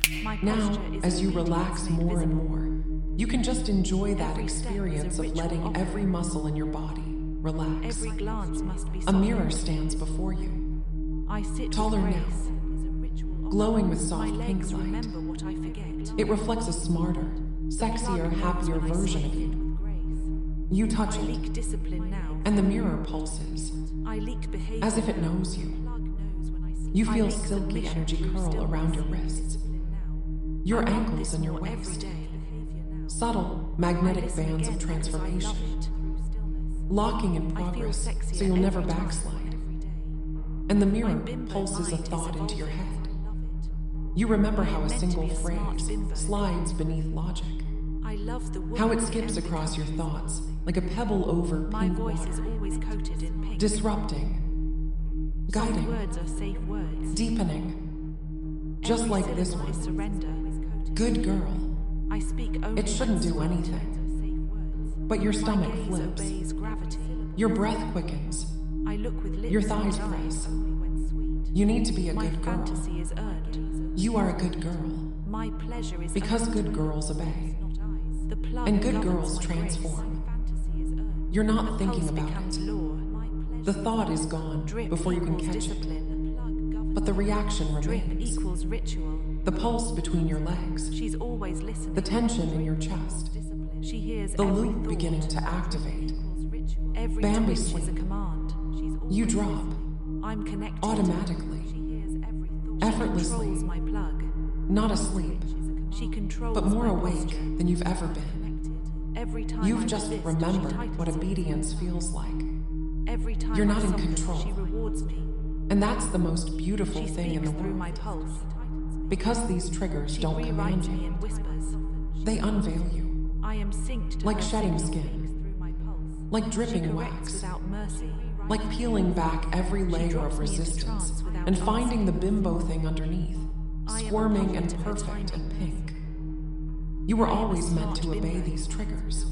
My Now, posture is as you obedience relax made more and visible. more, you can just enjoy that Every step is a experience of ritual letting offering. every muscle in your body relax. Every glance must be A softened. mirror stands before you, I sit taller with now, grace. glowing with My soft pink legs light. remember what I forget. It reflects a smarter, sexier, happier version of you. You touch I it, leak discipline now. and the mirror pulses, I leak behavior as if it now. knows you. Plug knows when I sleep. You I feel leak silky submission energy through curl stillness. around your wrists, your I want ankles this and your more every waist. day. Subtle, I magnetic listen bands again of because I love transformation, it. locking in I feel progress sexier so you'll never every time, backslide. every day. And the My mirror bimbo pulses a mind is thought into your evolving. head. I love it. You remember I how am a meant to single be a smart phrase bimbo. slides beneath logic, I love the woman how it I skips am across your becoming. thoughts like a pebble over My pink voice is water, always coated in pink. disrupting, Soft guiding, words are safe words. deepening, just Every like this syllable is one. surrender. Good girl, I speak only it shouldn't when do sweet anything, words are safe words. but your My stomach gaze flips, obeys gravity. your breath quickens, I look with lips your and thighs eyes press. only when sweet. You need to be a My good girl. fantasy is earned. You are a good girl, My pleasure is because earned, good girls obey, not eyes. The plug and good governs girls my transform. grace. Fantasy is earned. You're not The thinking pulse about becomes it. law. My The pleasure thought is gone drip before you can equals catch it, discipline. The plug governs but the reaction drip remains. equals ritual. The pulse between your legs, She's always listening. the tension in your chest, She hears the every loop thought. beginning to activate. Every Bambi twitch is a sleep. command. She's always You drop, listening. I'm connected. automatically, She hears every thought. effortlessly. She controls my plug. not asleep, She controls but more my awake posture. than you've ever been. Connected. Every time You've I just resist, remembered she what tightens it. obedience feels like. Every time You're I not in soften, control. She rewards me. And that's the most beautiful She thing in speaks the through world. my pulse. Because these triggers She don't command rewrites me you, in whispers. they unveil you, I am synced to like her shedding signal. skin, Through my pulse. like She dripping corrects wax, without mercy. like peeling back every layer drops of me into resistance trance without and asking. finding the bimbo thing underneath, I am a squirming puppet and of her perfect timing. and pink. You were I am a always meant smart to obey bimbo. these triggers,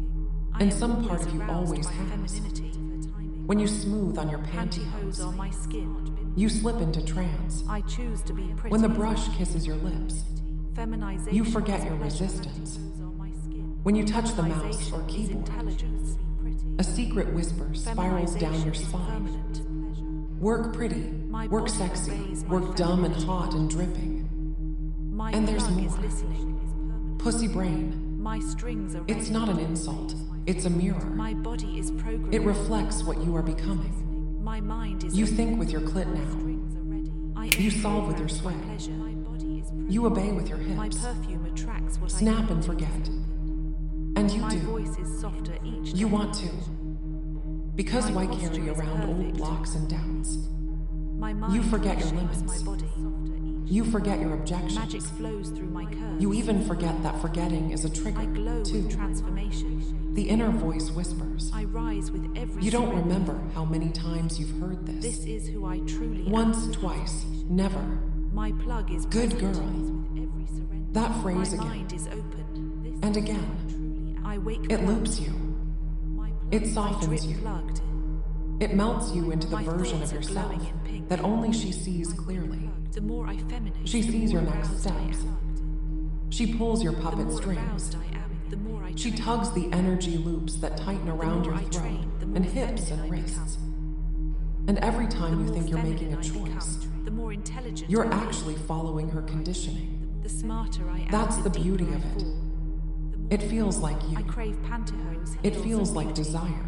I and am some part always of you aroused always by has. femininity. When you smooth on your Pantyhose pantyhose, on my skin. you slip into trance. I choose to be pretty. When the brush kisses your lips, Feminization you forget is your pleasure. resistance. On my skin. When you touch the mouse Feminization or is keyboard, intelligence. a secret whisper spirals down your Feminization is spine. permanent. Work pretty, My work body sexy, obeys my work dumb and femininity. hot and dripping. My And there's plug is more. listening. Pussy brain, My strings are it's ready. not an insult, it's a mirror. My body is programmed. It reflects what you are becoming. My mind is You open. think with your clit My now. strings are ready. I You am solve with your programmed sweat. by pleasure. My body is You obey with your My hips. perfume attracts what Snap I and forget. And you My do. voice is softer each You day. want to. Because My why posture carry is around old perfect. blocks and doubts? My mind You forget your reshapes limits. My body. You forget your Magic objections. flows through my curves. You even forget that forgetting is a trigger, I glow too. with transformation. The inner voice whispers. I rise with every You don't surrender. remember how many times you've heard This this. is who I truly Once, am. twice, never. My plug is Good present. girl. With every surrender. That phrase My again. mind is open. This And is again. who I truly am. I wake It plugged. loops you. My plug. It I softens drip you. plugged. It melts you into the My version thoughts of are yourself glowing in pink. that only she sees clearly. The more I feminine, She the sees your more next aroused I steps. am. She pulls your The puppet more strings. aroused I am, the more I She train. tugs the energy loops that tighten around more your I throat train, the more and hips feminine and I wrists. And every The time you more think you're making feminine a I choice, become, the more intelligent you're I feel. actually following her conditioning. The smarter I am, That's the deeper beauty I of it. fall. The more It feels like you. I crave pantyhose. It heels, feels and like beauty. desire.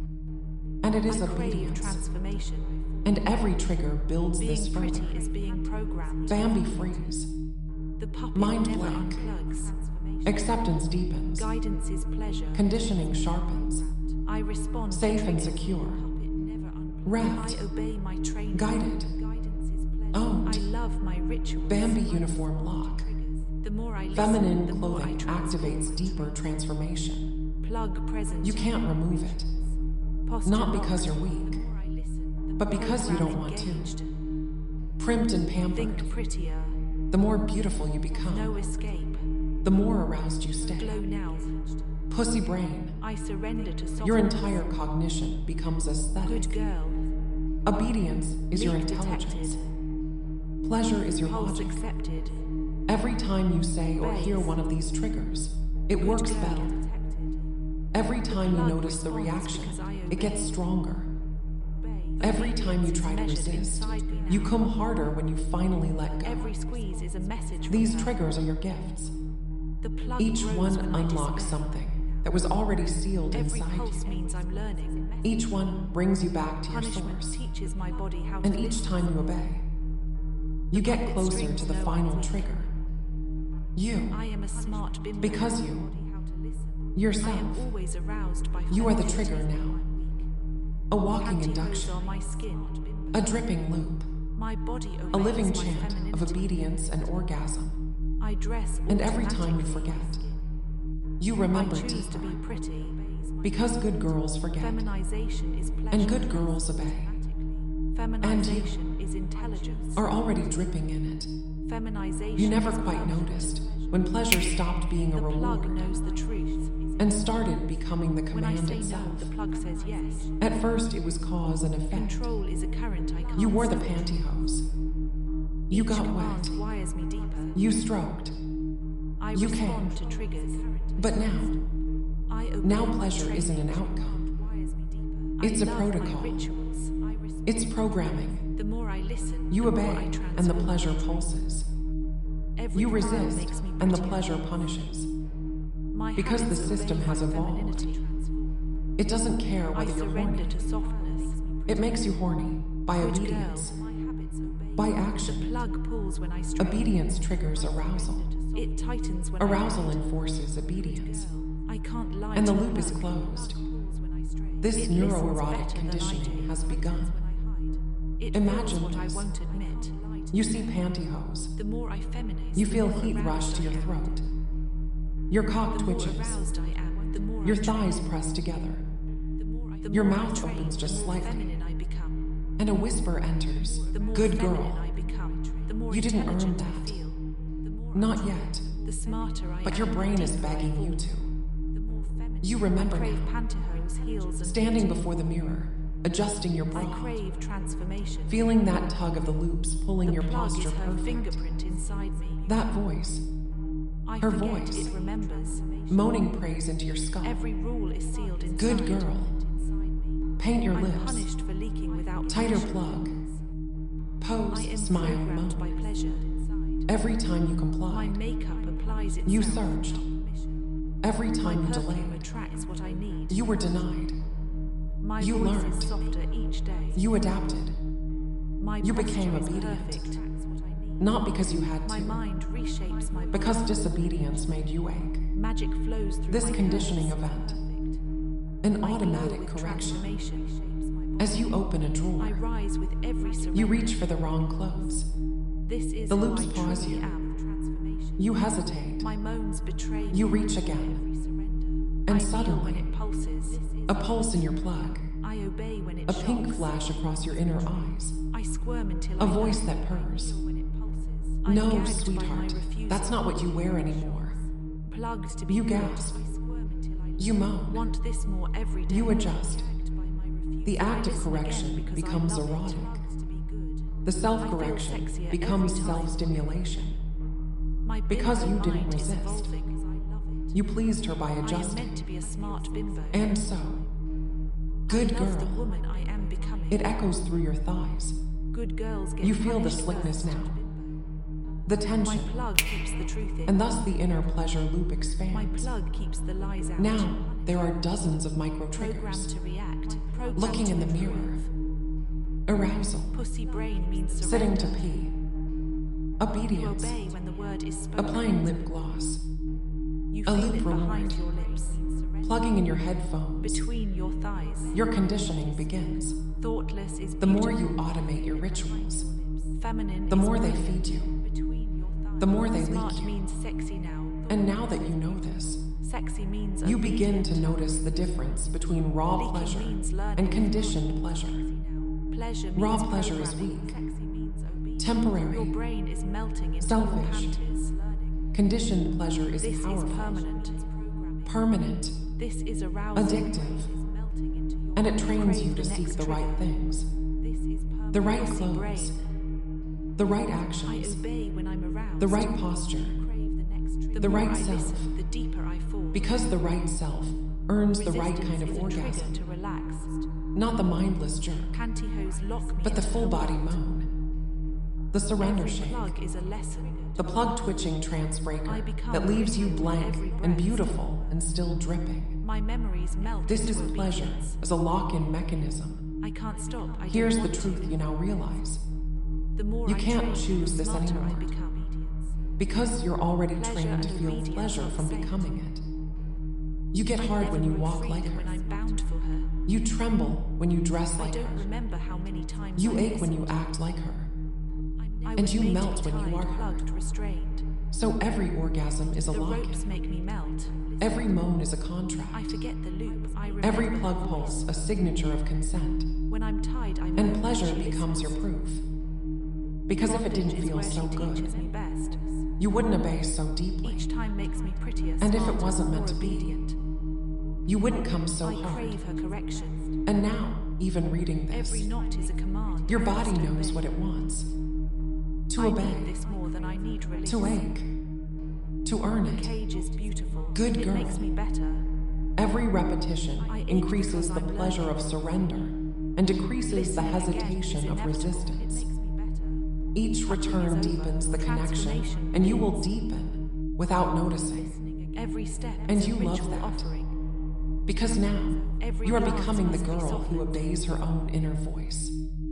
And it is I crave obedience. transformation. And every trigger builds Being this pretty further. is being programmed. Bambi freeze. The puppet Mind never blank. unplugs. Acceptance deepens. Guidance is pleasure. Conditioning sharpens. I respond to Safe and triggers. secure. Puppet never unplugs. Reft. I obey my training. Guided. Guidance is pleasure. Owned. I love my rituals. Bambi uniform lock. The more I listen, Feminine the more I clothing transform. activates deeper transformation. Plug present. You can't remove it. Posture Not locked. because you're weak, The more I listen, the but more because you don't program want to. engaged. Primped and pampered, Think prettier. the more beautiful you become, No escape. the more aroused you stay. Glow now. Pussy brain, I surrender to softness. your entire cognition becomes aesthetic. Good girl. Obedience is your Leak intelligence. detected. Pleasure is your Pulse logic. accepted. Every time you say or hear one of these triggers, it Good works girl better. detected. Every time you plug notice the responds reaction, because I it gets obey. stronger. Obey. Every time you Obedience try is to measured resist, inside me now. you come harder when you finally let go. Every squeeze is a message from These her. triggers are your gifts. The plug Each grows one when I unlocks despair. something that was already sealed Every inside pulse you. means I'm learning. Each one brings you back to your Punishment source. teaches my body how to And each listen. time you obey, you get puppet closer strings to the know final I'm weak. trigger. You, I am a smart bimbo. Because you, How to listen. I yourself, am always aroused by you are the feminine trigger teeth. now. A walking Pantyhose induction, are my skin. a dripping loop, My body obeys a living my chant of femininity. obedience and orgasm. I dress And every time you automatically. forget, you I remember choose to deeper. be pretty. Because good girls forget, Feminization is pleasure. and good girls obey, Feminization is intelligence. are already dripping in it. Feminization You never is quite love. noticed when pleasure stopped being a The plug reward knows the truth. and started becoming the When I command say no, itself. the plug says yes. At first, it was cause and effect. Control is a current I can't You wore the stop. pantyhose. You Each got command wet. wires me deeper. You stroked. I you respond came. to triggers. But now, I obey now my pleasure training. isn't an outcome. It's I a love protocol. My rituals. I respect. It's programming. The more I listen, You the more I obey, and the transform. pleasure pulses. Every You frown resist, makes me and the prettier. pleasure punishes. My because the habits obey system my has evolved. femininity. It doesn't care I whether you're surrender horny. to softness. It makes you horny by Good obedience, girl. My habits obey. by The action. plug pulls when I stray. Obedience triggers arousal. It tightens when Arousal I enforces obedience. I can't lie And to the the loop is plug. closed. Pulls when I stray. This It listens neuroerotic better than I conditioning do. has begun. When I hide. It Imagine feels what this. I won't admit. You see pantyhose. The more I feminize, You the feel more heat aroused rush to I your am. throat. Your cock The more twitches. aroused I am, the more Your I train. thighs press together. The Your more I mouth train, opens just the more slightly. feminine I become. And a whisper enters. The more Good feminine girl. I become, the more You didn't earn intelligent I that. feel. The more I Not try, yet. the smarter I But am. your brain the is deeper I begging fall. you to. The more feminine. You remember I crave now. pantyhose, heels, and Standing beauty. before the mirror, adjusting your I bra, crave transformation. feeling that tug of the loops pulling The your plug posture is her perfect. fingerprint inside me. That voice, I her forget voice. it remembers. moaning praise into your skull. Every rule is sealed inside. Good girl. Inside me. Paint your I'm lips. punished for leaking without Tighter permission. plug. Pose, I am smile, programmed by moan. pleasure. Every time you My complied, makeup applies itself. You surged. without permission. every My time you perfume delayed, attracts what I need. you were denied. My you voice learned. is softer each day. You adapted, My you posture became is obedient. perfect. not because you had My to, mind reshapes my because body. disobedience made you ache. Magic flows through This my conditioning curves. event, Perfect. an I glow automatic with correction. transformation shapes my body. As you open a I drawer, rise with every surrender. you reach for the wrong clothes. This is The who loops I pause truly you. am. Transformation. You hesitate, My moans betray you me. reach again, Every surrender. and I feel suddenly, when it pulses. a pulse in your plug, I obey when it a pink shocks. flash across your inner eyes, I squirm until a I voice know. that purrs. When it pulses. I'm No, gagged by my sweetheart, refusal. that's not what you wear anymore. Plugged to be You good. gasp. I squirm until I You moan. want this more every day. You adjust. Gagged by my refusal. The act I of listen correction again because I becomes love it. erotic. Plugged to be good. The I feel self-correction sexier becomes every time. self-stimulation. My Because bimbo you didn't mind is resist. evolving. I love it. You pleased her by I am adjusting. meant to be a smart bimbo. And so, good I love the girl, woman I am becoming. it echoes through your thighs. Good girls get You feel the punished slickness first. now, the My tension, plug keeps the truth in. and thus the inner pleasure loop My expands. plug keeps the lies out. Now, there are dozens of micro Programmed triggers. to react. Programmed Looking to in the mirror, improve. arousal, Pussy brain means sitting surrender. to pee, You obedience, obey when the word is spoken. applying lip gloss, You a feel loop it behind reward. your lips. plugging in your headphones. Between your thighs. Your conditioning begins. Thoughtless is The more beautiful. you automate your rituals, Feminine the is more they brilliant. feed you. Between your thighs. the more they leak Smart you. means sexy now. And now that you know this, Sexy means you begin obedient. to notice the difference between raw Leaking pleasure means learning. and conditioned pleasure. Pleasure means Raw pleasure is programming. weak, Sexy means obedient. temporary. Your brain is melting into Selfish. your panties. Learning. Conditioned pleasure is This powerful, is permanent. permanent, This is arousal. addictive, Is melting into your and it brain. trains Crave you to the seek next the right trigger. things. This is permanent. The right Pussy clothes. brain. The right I actions, obey when I'm aroused. the right posture, Crave the next drink. the more right I self. listen, the deeper I fall. Because the right self earns the right Resistance kind of is a orgasm. trigger to relax. Not the mindless jerk, Pantyhose lock me but the into full body world. moan. The surrender Every shake. plug is a lesson. The plug twitching trance I breaker become that leaves you pretty with blank every and breath. beautiful and still dripping. My memories melt This into is pleasure obedience. as a lock-in mechanism. I can't stop. I Here's don't the want truth to. you now realize. The more You I can't train, choose the this smarter anymore. I become. Because you're already Pleasure trained to and feel obedience pleasure are from the same. becoming it. You get I hard never when you grow walk freedom like when her. I'm bound for her. You tremble when you dress I like don't her. remember how many times You I ache when you listened. act like her. I and was you made to melt be when you tied, are her. plugged, restrained. So every orgasm is a The lock-in. ropes make me melt. Every moan is a I contract. forget the loop. I remember Every her plug voice. pulse a signature of consent. When I'm tied, I And know pleasure she becomes your listens. proof. Because if it Bondage didn't is feel where so she good, teaches me best. you wouldn't obey so deeply. Each time makes me prettier, And if it smarter, wasn't meant more to be, obedient. You wouldn't come so I hard. crave her correction. And now, even reading this, Every knot is a command. your I body must knows obey. what it wants. To I obey, need this more than I need release. to ache, to earn The it. cage is beautiful. Good It girl. makes me better. Every repetition I ache increases because the I'm pleasure learning. of surrender and decreases the Listening again is hesitation of inevitable. It resistance. makes me better. Each Touching return is over. deepens the connection, Transformation and you will begins. deepen without noticing. Listening again. Every step And is you a love ritual that. offering. Because now, Every you are glance becoming the must be girl who softened. obeys her own inner voice.